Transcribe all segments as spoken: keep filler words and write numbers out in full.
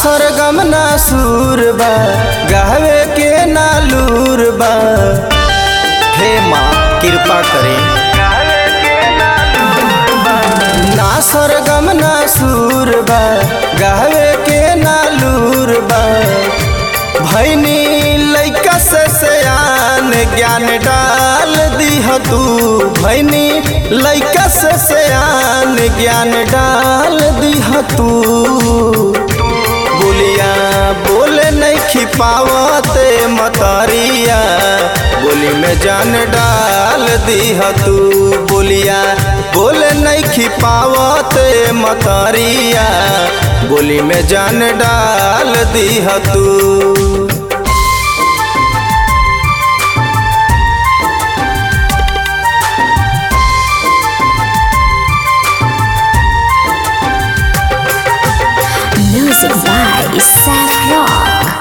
सरगम ना सुर बा गावे के ना लूर बा। हे माँ कृपा करें। ना सरगम ना सुर बा गावे के ना लूर बा। भैनी लइका से सयान ज्ञान डाल दीह तू। भैनी लइका से सयान ज्ञान डाल दीह तू। बोलिया बोले नहीं खिपावते मतरिया बोली में जान डाल दीह तू। बोलिया बोले नहीं खिपावते मतरिया बोली में जान डाल दीह तू। Music by Seth Rock.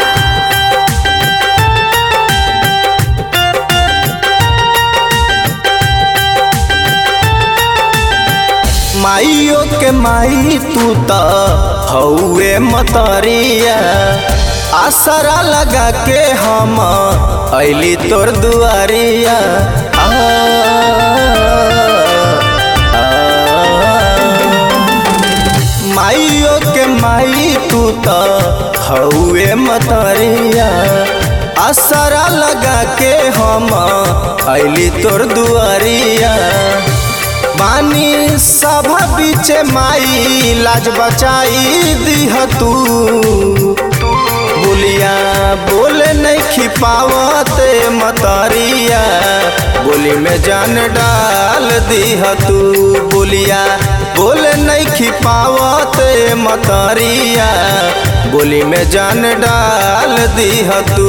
माइयो के माई तू त हौवे मतरिया। आसरा लगा के हम अइली तोर दुआरिया। आ, आ, माइयो के माई तू त हौवे मतरिया। आसरा लगा के हम अइली तोर दुआरिया। बानी सभा बीच माई लाज बचाई दीह तू। बोलिया बोले नहीं खिपावते मतरिया बोली में जान डाल दीह तू। बोलिया बोले नहीं खिपावते मतरिया बोली में जान डाल दीह तू।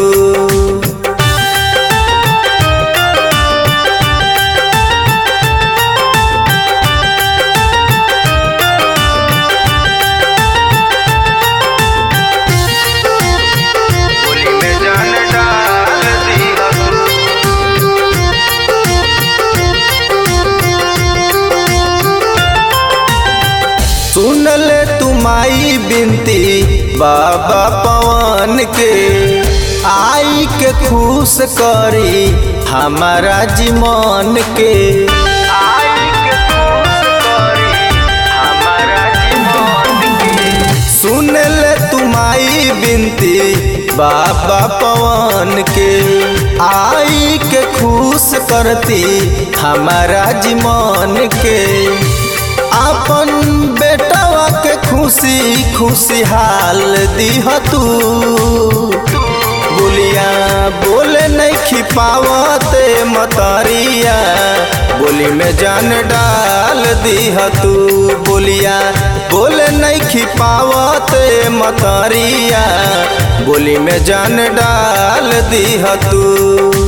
सुन ले तुम्हारी बिनती बाबा पवन के। आई के खुश करी हमारा जीवन के। आई के खुश करी हमारा जीवन के। सुन ले तुम्हारी बिनती बाबा पवन के। आई के खुश करती हमारा जीवन के। अपन बेटवा के खुशी खुशी हाल दीह तू। बोलिया बोले नहीं खिपावते मतरिया बोली में जान डाल दीह तू। बोलिया बोले नहीं खिपावते मतरिया बोली में जान डाल दीह तू।